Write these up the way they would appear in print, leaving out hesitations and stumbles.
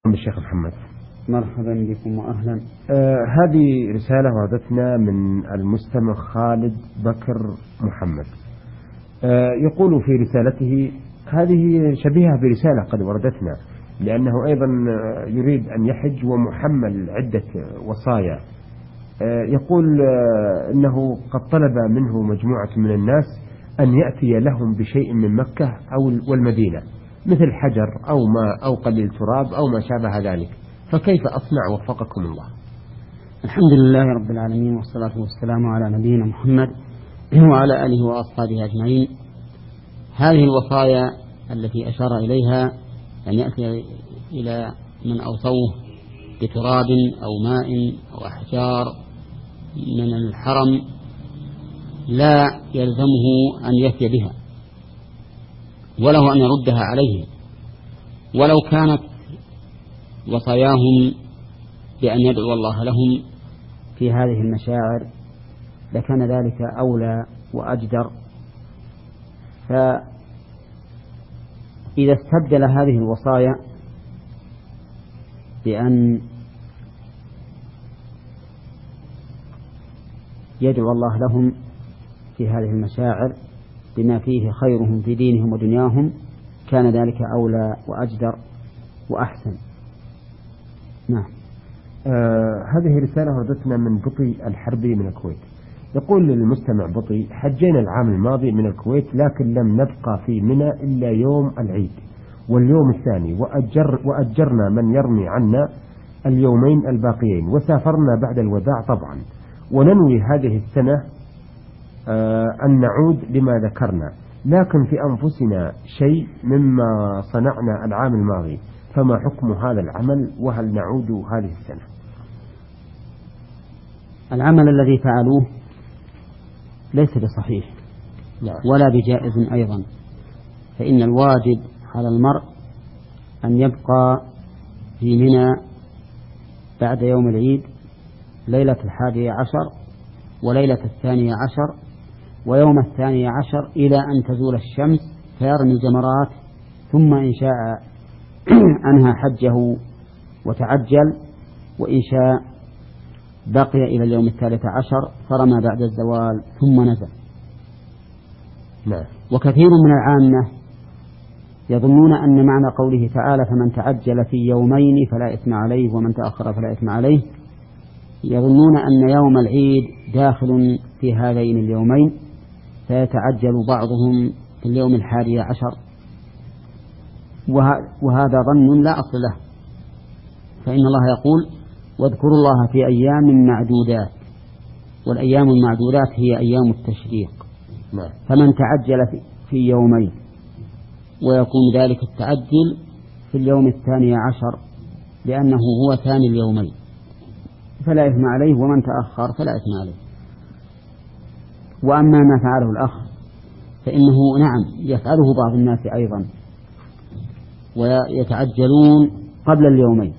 بالشيخ محمد. مرحبا بكم وأهلا. هذه رسالة وردتنا من المستمع خالد بكر محمد. يقول في رسالته، هذه شبيهة برسالة قد وردتنا، لأنه أيضا يريد أن يحج ومحمل عدة وصايا. يقول إنه قد طلب منه مجموعة من الناس أن يأتي لهم بشيء من مكة أو والمدينة، مثل حجر أو ماء أو قليل تراب أو ما شابه ذلك، فكيف أصنع وفقكم الله؟ الحمد لله رب العالمين، والصلاة والسلام على نبينا محمد وعلى آله وأصحابه أجمعين. هذه الوصايا التي أشار إليها أن يأتي إلى من أوصوه بتراب أو ماء أو أحجار من الحرم لا يلزمه أن يأتي بها، وله أن يردها عليهم، ولو كانت وصاياهم بأن يدعو الله لهم في هذه المشاعر لكان ذلك أولى وأجدر. فإذا استبدل هذه الوصايا بأن يدعو الله لهم في هذه المشاعر بما فيه خيرهم في دينهم ودنياهم كان ذلك أولى وأجدر وأحسن. نعم. هذه رسالة وردتنا من بطي الحربي من الكويت. يقول للمستمع بطي: حجينا العام الماضي من الكويت، لكن لم نبقى في منى إلا يوم العيد واليوم الثاني، وأجرنا من يرمي عنا اليومين الباقيين، وسافرنا بعد الوداع طبعا، وننوي هذه السنة أن نعود لما ذكرنا، لكن في أنفسنا شيء مما صنعنا العام الماضي، فما حكم هذا العمل وهل نعود هذه السنة؟ العمل الذي فعلوه ليس بصحيح ولا بجائز أيضا، فإن الواجب على المرء أن يبقى في منى بعد يوم العيد ليلة 11 وليلة 12 ويوم 12 إلى أن تزول الشمس فيرمي الجمرات، ثم إن شاء أنهى حجه وتعجل، وإن شاء بقي إلى اليوم 13 فرمى بعد الزوال ثم نزل. وكثير من العامة يظنون أن معنى قوله تعالى: فمن تعجل في يومين فلا إثم عليه ومن تأخر فلا إثم عليه، يظنون أن يوم العيد داخل في هذين اليومين، فيتعجل بعضهم في اليوم 11، وهذا ظن لا أصل له، فإن الله يقول: واذكروا الله في أيام معدودات، والأيام المعدودات هي أيام التشريق. فمن تعجل في يومين، ويكون ذلك التعجل في اليوم 12 لأنه هو ثاني اليومين، فلا إثم عليه، ومن تأخر فلا إثم عليه. وأما ما فعله الأخ فإنه نعم يفعله بعض الناس أيضا، ويتعجلون قبل اليومين،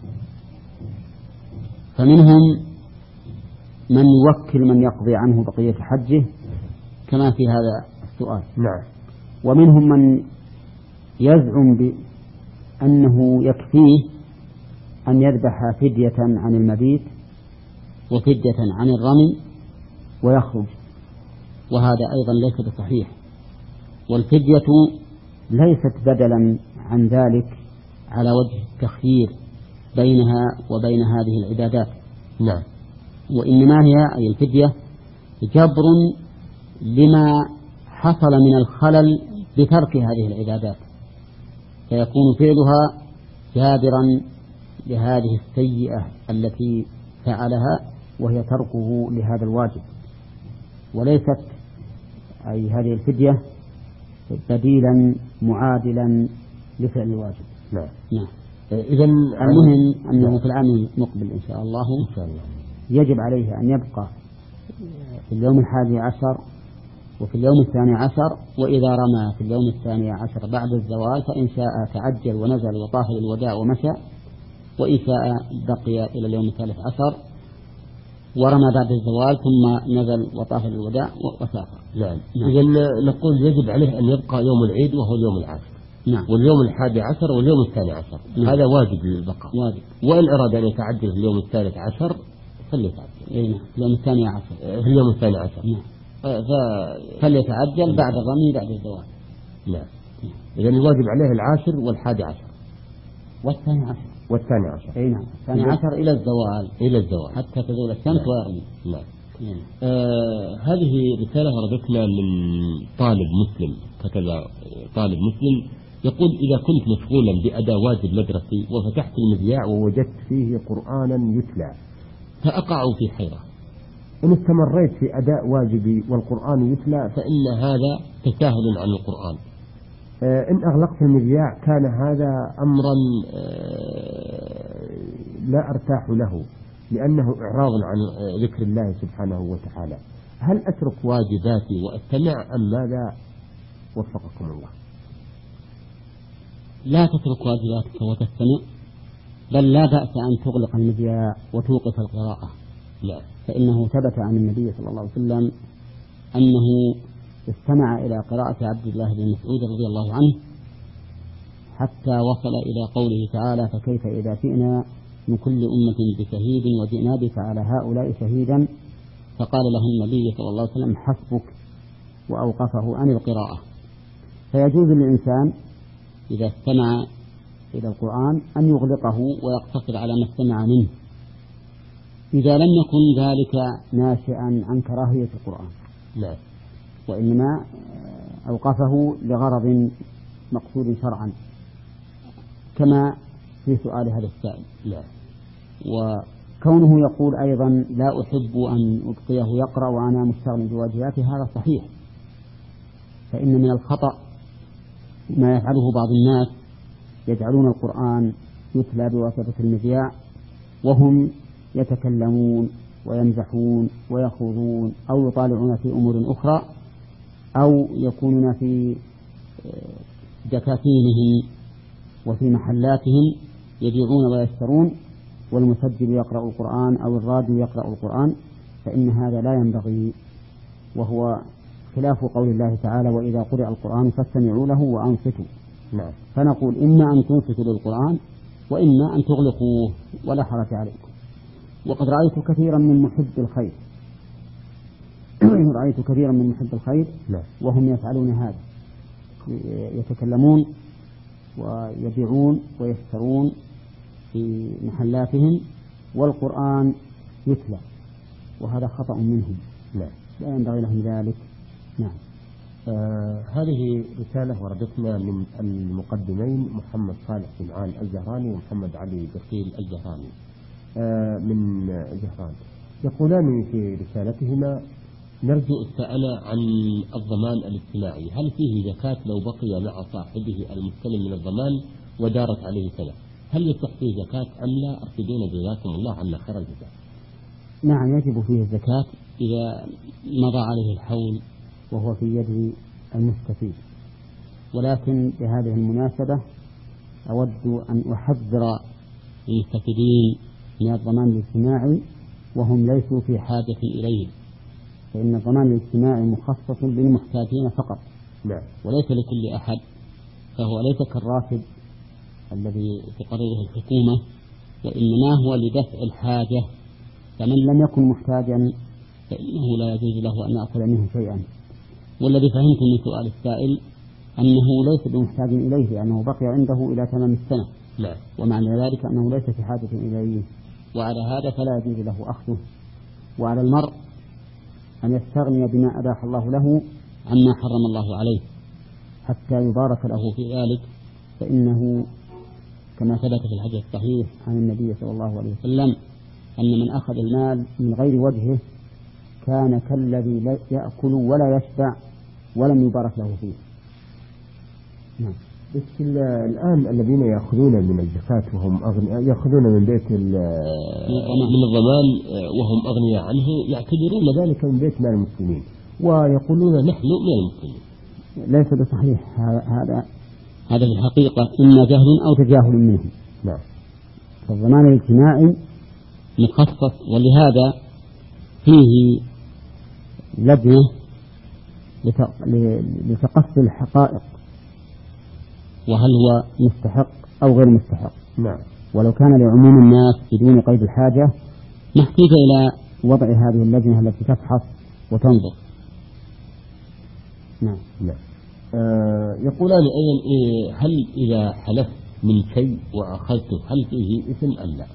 فمنهم من يوكل من يقضي عنه بقية حجه كما في هذا السؤال. ومنهم من يزعم بأنه يكفيه أن يذبح فدية عن المبيت وفدية عن الرمي ويخرج، وهذا أيضا ليس بصحيح، والفدية ليست بدلا عن ذلك على وجه التخيير بينها وبين هذه العبادات. وإنما هي أي الفدية جبر لما حصل من الخلل بترك هذه العبادات، فيكون فعلها جابرا لهذه السيئة التي فعلها، وهي تركه لهذا الواجب، وليست أي هذه الفدية بديلا معادلا لفعل الواجب. إذن المهم أنه في العام المقبل إن شاء الله يجب عليه أن يبقى في اليوم 11 وفي اليوم 12، وإذا رمى في اليوم 12 بعد الزوال فإن شاء تعجل ونزل وطاف للوداع ومشى، وإن شاء بقي إلى اليوم 13 ورمى بعد الزوال ثم نزل وطاف للوداع وسافر. إذن نقول يجب عليه أن يبقى يوم العيد وهو اليوم العاشر. نعم. واليوم 11 واليوم 12 نعم. هذا واجب للبقاء واجب. وإن أراد أن يتعجل في اليوم 13 فليتعجل. نعم. اليوم 12 في اليوم 12 نعم. فليتعجل بعد الرمي بعد الزوال. نعم. إذن الواجب عليه 10 و11 والثاني عشر. أي نعم. 12 إلى الزوال حتى تزول الشمس نعم. ويرمي. نعم. هذه رسالة وردتنا من طالب مسلم، كتب طالب مسلم يقول: إذا كنت مشغولا بأداء واجب مدرسي وفتحت المذياع ووجدت فيه قرآنا يتلى فأقع في حيرة، إن استمريت في أداء واجبي والقرآن يتلى فإن هذا تساهل عن القرآن. إن أغلقت المذياع كان هذا أمرا لا أرتاح له، لأنه إعراض عن ذكر الله سبحانه وتعالى. هل أترك واجباتي وأستمع أم ماذا؟ وفقكم الله. لا تترك واجباتك وتستمع، بل لا بأس أن تغلق المذياع وتوقف القراءة. لا. فإنه ثبت عن النبي صلى الله عليه وسلم أنه استمع إلى قراءة عبد الله بن مسعود رضي الله عنه حتى وصل إلى قوله تعالى: فكيف إذا جئنا من كل أمة بشهيد وجئنا بك على هؤلاء شهيدا، فقال له النبي صلى الله عليه وسلم: حسبك، وأوقفه عن القراءة. فيجوز للإنسان إذا استمع إلى القرآن أن يغلقه ويقتصر على ما استمع منه، إذا لم يكن ذلك ناشئا عن كراهية القرآن. لا. وإنما أوقفه لغرض مقصود شرعا، كما في سؤال هذا السائل. لا. وكونه يقول أيضا: لا أحب أن أبقيه يقرأ وأنا مستغني بواجباته، هذا صحيح. فإن من الخطأ ما يفعله بعض الناس، يجعلون القرآن يتلى بواسطة المذياع وهم يتكلمون ويمزحون ويخوضون أو يطالعون في أمور أخرى، أو يكونون في دكاكينهم وفي محلاتهم يبيعون ويشترون، والمسجل يقرأ القرآن أو الراديو يقرأ القرآن، فإن هذا لا ينبغي، وهو خلاف قول الله تعالى: وإذا قرئ القرآن فاستمعوا له وأنصتوا. نعم. فنقول: إما أن تنصتوا للقرآن وإما أن تغلقوه ولا حرج عليكم. وقد رأيت كثيرا من محب الخير وهم يفعلون هذا، يتكلمون ويبيعون ويشترون في محلاتهم والقرآن يتلى، وهذا خطأ منهم. لا ينبغي لهم ذلك. نعم. هذه رسالة وردتنا من المقدمين محمد صالح بن عال الزهراني ومحمد علي بخيل الزهراني من جهران، يقولان في رسالتهما: نرجو السؤال عن الضمان الاجتماعي، هل فيه زكاة لو بقي مع صاحبه المستلم من الضمان ودارت عليه سنة؟ هل يصح فيه زكاة أم لا؟ أرشدون جزاكم الله عنا خير الجزاء. نعم، يجب فيه الزكاة إذا مضى عليه الحول وهو في يد المستفيد. ولكن بهذه المناسبة أود أن أحذر المستفيدين من الضمان الاجتماعي وهم ليسوا في حاجة إليه، فإن الضمان الاجتماعي مخصص للمحتاجين فقط. لا. وليس لكل أحد، فهو ليس كالراتب الذي تقرره الحكومة، وإنما هو لدفع الحاجة، فمن لم يكن محتاجا فإنه لا يجوز له أن يأخذ منه شيئا. والذي فهمت من سؤال السائل أنه ليس بمحتاج إليه لأنه بقي عنده إلى تمام السنة. لا. ومعنى ذلك أنه ليس في حاجة إليه، وعلى هذا فلا يجوز له أخذه. وعلى المرء أن يستغني بما أباح الله له عما حرم الله عليه حتى يبارك له في ذلك، فإنه كما ثبت في الحديث الصحيح عن النبي صلى الله عليه وسلم أن من أخذ المال من غير وجهه كان كالذي يأكل ولا يشبع ولم يبارك له فيه. نعم. بس الآن الذين يأخذون من الزكاة وهم أغنياء، يأخذون من بيت من الضمان وهم أغنياء عنه، يعتبرون ذلك من بيت مال المسلمين ويقولون نحن من المسلمين. ليس بصحيح هذا في الحقيقة إما جهل أو تجاهل منهم. نعم. فالضمان الاجتماعي مخصص، ولهذا فيه لجنة لتقصي الحقائق وهل هو مستحق أو غير مستحق. نعم. ولو كان لعموم الناس بدون قيد الحاجة ما احتاج إلى وضع هذه اللجنة التي تفحص وتنظر. نعم. يقولان أيضا هل إذا حلفت من شيء وأخذته هل فيه إثم أم لا؟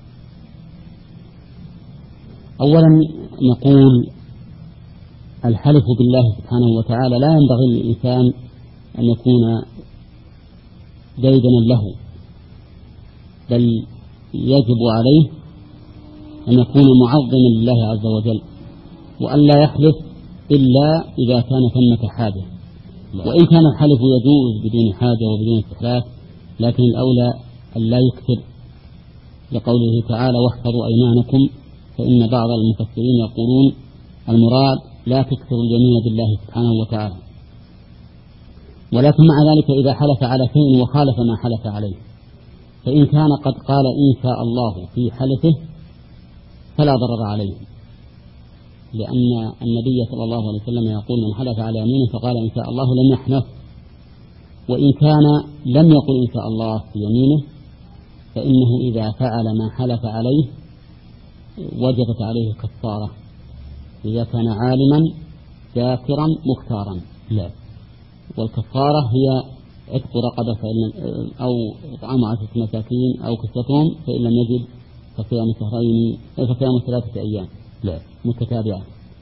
أولا نقول الحلف بالله سبحانه وتعالى لا ينبغي للإنسان أن يكون ديدنا له، بل يجب عليه أن يكون معظما لله عز وجل، وأن لا يحلف إلا إذا كان ثمة حاجة. وإن كان الحلف يجوز بدون حاجة وبدون استحلاف، لكن الأولى أن لا يكثر، لقوله تعالى واحفظوا أيمانكم، فإن بعض المفسرين يقولون المراد لا تكثر اليمين بالله سبحانه وتعالى. ولكن مع ذلك إذا حلف على شيء وخالف ما حلف عليه، فإن كان قد قال إن شاء الله في حلفه فلا ضرر عليه، لأن النبي صلى الله عليه وسلم يقول من حلف على يمينه فقال إن شاء الله لم يحنث. وإن كان لم يقل إن شاء الله في يمينه فإنه إذا فعل ما حلف عليه وجبت عليه كفارة إذا كان عالما ذاكرا مختارا. لا. والكفارة هي عتق رقبة أو إطعام 10 مساكين أو كسوتهم، فإن لم يجد فصيام شهرين فصيام 3 أيام متتابعة.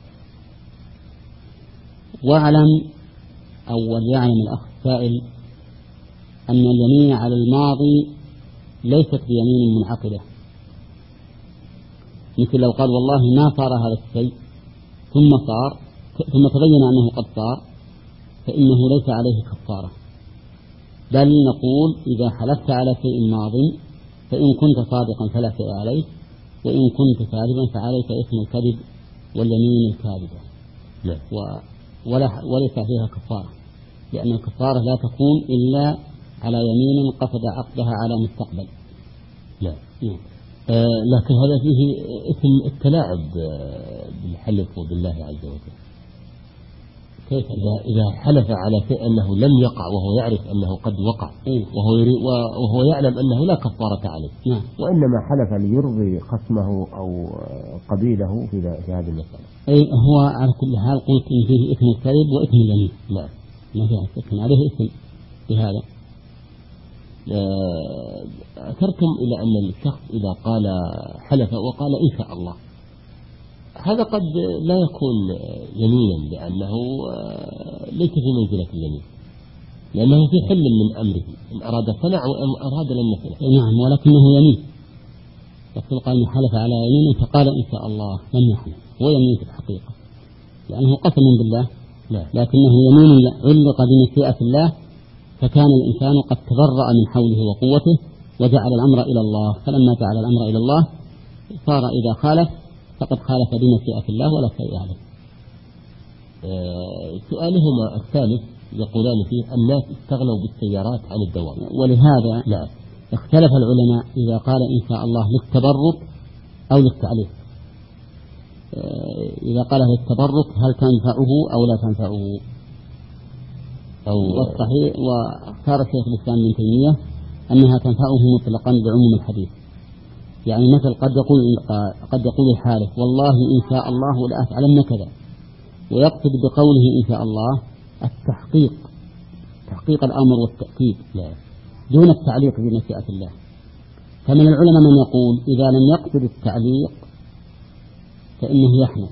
واعلم أو وليعلم الأخ السائل أن اليمين على الماضي ليست بيمين منعقدة، مثل لو قال والله ما صار هذا الشيء ثم تبين أنه قد صار، فإنه ليس عليه كفارة، بل نقول إذا حلفت على شيء ماض فإن كنت صادقا فلا شيء عليك، وإن كنت كاذبا فعليك إثم الكذب واليمين الكاذبة. وليس فيها كفارة، لأن الكفارة لا تكون إلا على يمين قصد عقدها على مستقبل. لا. لكن هذا فيه إثم التلاعب بالحلف وبالله عز وجل. كيف إذا حلف على شيء أنه لم يقع وهو يعرف أنه قد وقع وهو يعلم أنه لا كفارة عليه، وإنما حلف ليرضي خصمه أو قبيله في هذه المسألة. هو على كل حال قلت إن فيه إثم الكذب وإثم اليمين. لا ما فيه إثم، عليه إثم بهذا. أثرتم إلى أن الشخص إذا قال حلف وقال إن شاء الله، هذا قد لا يكون يمينا، لأنه ليس في منزلة اليمين، لأنه في حل من أمره، إن أراد صنع وإن أراد لم يفعل. نعم، ولكنه يمين. يقول قال حلف على يمين فقال إن شاء الله لم يحلف، هو يمين في الحقيقة لأنه قسم بالله. لا. لكنه يمين علق بمشيئة الله، فكان الإنسان قد تبرأ من حوله وقوته وجعل الأمر إلى الله، فلما جعل الأمر إلى الله صار إذا خالف فقد خالف بمشيئة الله ولا شيء عليه. سؤالهما الثالث يقولان فيه الناس استغنوا بالسيارات عن الدوام، ولهذا اختلف العلماء إذا قال إن شاء الله للتبرك أو للتعليق. إذا قال للتبرك هل تنفعه أو لا تنفعه؟ والصحيح واختار الشيخ الإسلام ابن تيمية أنها تنفعه مطلقا بعموم الحديث. يعني مثل قد يقول الحالف والله إن شاء الله لأفعلن كذا، ويقصد بقوله إن شاء الله تحقيق الأمر والتأكيد دون التعليق بمشيئة الله. فمن العلماء من يقول إذا لم يقصد التعليق فإنه يحنث،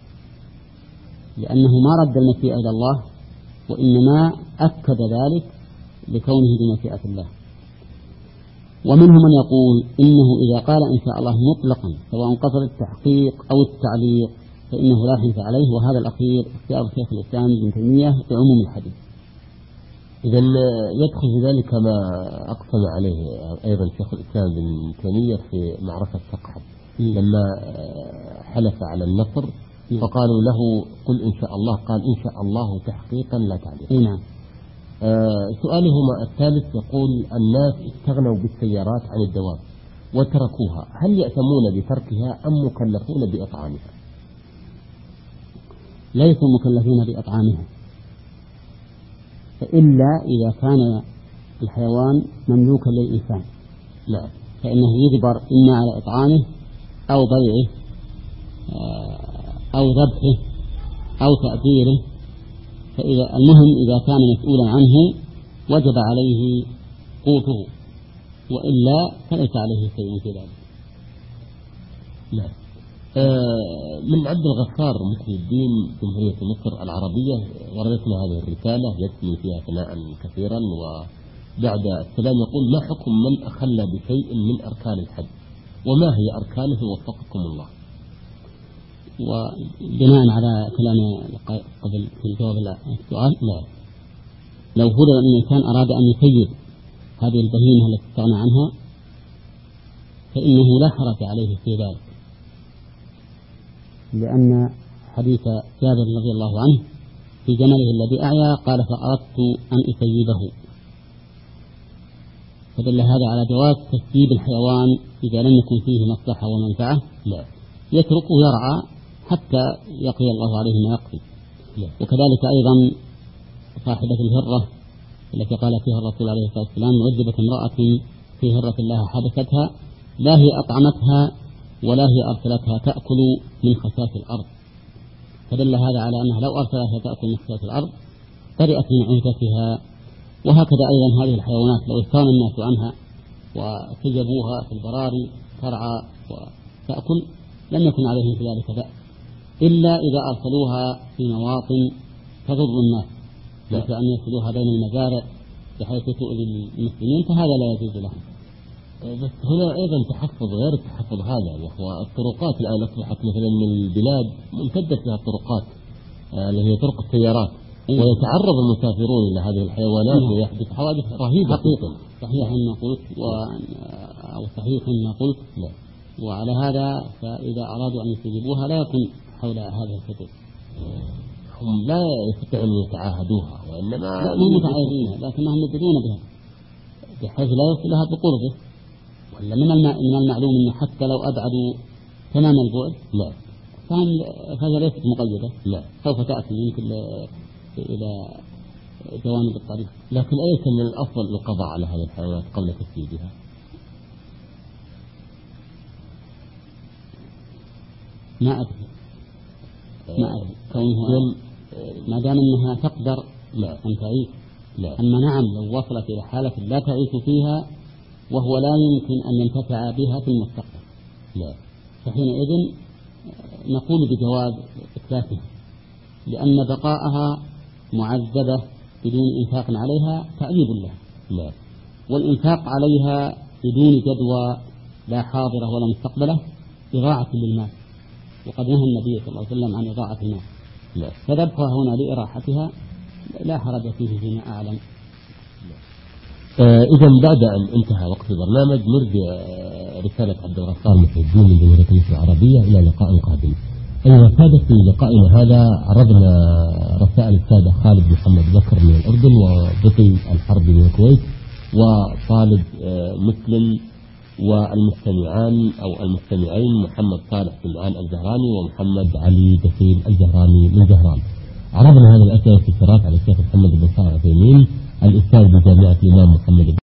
لأنه ما رد المشيئة إلى الله، وإنما أكد ذلك لكونه بمشيئة الله. ومنهم من يقول إنه إذا قال إن شاء الله مطلقا سواء قصد التحقيق أو التعليق فإنه لا حنث عليه، وهذا الأخير اختيار شيخ الإسلام ابن تيمية بعموم الحديث. إذن يدخل في ذلك ما أقسم عليه أيضا شيخ الإسلام ابن تيمية في معركة سقحة لما حلف على النصر فقالوا له قل إن شاء الله، قال إن شاء الله تحقيقا لا تعليقا. نعم. سؤالهما الثالث يقول الناس استغنوا بالسيارات عن الدواب وتركوها، هل يأثمون بتركها أم مكلفون بإطعامها؟ ليسوا مكلفين بإطعامها، فإلا إذا كان الحيوان مملوكا للإنسان لا، فإنه يجبر إما على إطعامه أو بيعه أو ذبحه أو تأثيره. فإذا المهم إذا كان مسؤولا عنه وجب عليه قوته، وإلا فليس عليه شيء في ذلك. لا. من عبد الغفار محي الدين جمهورية مصر العربية وردتنا هذه الرسالة يثني فيها ثناء كثيرا، وبعد السلام يقول: ما حكم من أخل بشيء من أركان الحج، وما هي أركانه وفقكم الله؟ وبناء على كلام قبل في الجواب السؤال، لا، لو فرض أن الإنسان أراد أن يسير هذه البهيمة التي استغنى عنها فإنه لا حرج عليه في ذلك، لأن حديث جابر رضي الله عنه في جمله الذي أعيا قال: فأردت أن أسيبه. فدل هذا على جواز تسييب الحيوان إذا لم يكن فيه مصلحة ومنفعة، لا، يتركه يرعى حتى يقضي الله عليه ما يقضي. وكذلك أيضا صاحبة الهرة التي قال فيها الرسول عليه الصلاة والسلام: عذبت امرأة في هرة الله حبستها، لا هي أطعمتها ولا هي أرسلتها تأكل من خشاش الأرض. فدل هذا على أنها لو أرسلتها تأكل من خشاش الأرض برئت من عهدتها. وهكذا أيضا هذه الحيوانات لو استغنى الناس عنها وسجبوها في البراري ترعى وتأكل لم يكن عليهم في ذلك بأس، إلا إذا أرسلوها في مواطن تضر الناس، مثل أن يرسلوها بين المزارع بحيث تؤذي المسلمين، فهذا لا يجوز لهم. بس هنا أيضا تحفظ غير التحفظ هذا، وهو الطرقات الآن أصبحت مثلا من البلاد ممتدة فيها الطرقات اللي هي طرق السيارات، ويتعرض المسافرون إلى هذه الحيوانات ويحدث حوادث رهيبة. صحيح ما قلت أو صحيح ما قلت، وعلى هذا فإذا أرادوا أن يستجيبوها لا يكون حول هذا الحدود. هم لا يستطيعون أن يتعاهدوها، وإنما هم متعاهدين لكنهم يدرون بها بحيث لا يصل لها بقربه. ولا من المعلوم أنه حتى لو أبعدوا تمام البعد لا، فهذا ليست مقيدة، لا، سوف تأتي يمكن إلى جوانب الطريق. لكن أيضا من الأفضل القضاء على هذه الحيوانات قبل تسييدها. ما أدري كونها ما دام أنها تقدر أن تعيش. أما نعم لو وصلت إلى حالة لا تعيش فيها وهو لا يمكن أن ينتفع بها في المستقبل، فحينئذ نقول بجواز إتلافها، لأن بقاءها معذبة بدون إنفاق عليها تعذيب لها، والإنفاق عليها بدون جدوى لا حاضرة ولا مستقبلة إضاعة للمال، وقد نهى النبي صلى الله عليه وسلم عن إضاعة المال. فذبحها هنا لإراحتها لا حرج فيه فيما أعلم. إذا بعد أن انتهى وقت البرنامج نرجع رسالة عبد الغفار محي الدين من جمهورية مصر العربية إلى لقاء قادم. أيها السادة، في لقائنا هذا عرضنا رسائل السادة خالد محمد بكر من الأردن وبطي الحربي من الكويت وطالب مسلم، والمستمعان أو المستمعين محمد صالح سمعان الزهراني ومحمد علي دخيل الزهراني من زهران. عرضنا هذه الأسئلة في الاشتراك على الشيخ محمد بن صالح العثيمين الأستاذ بجامعة الإمام محمد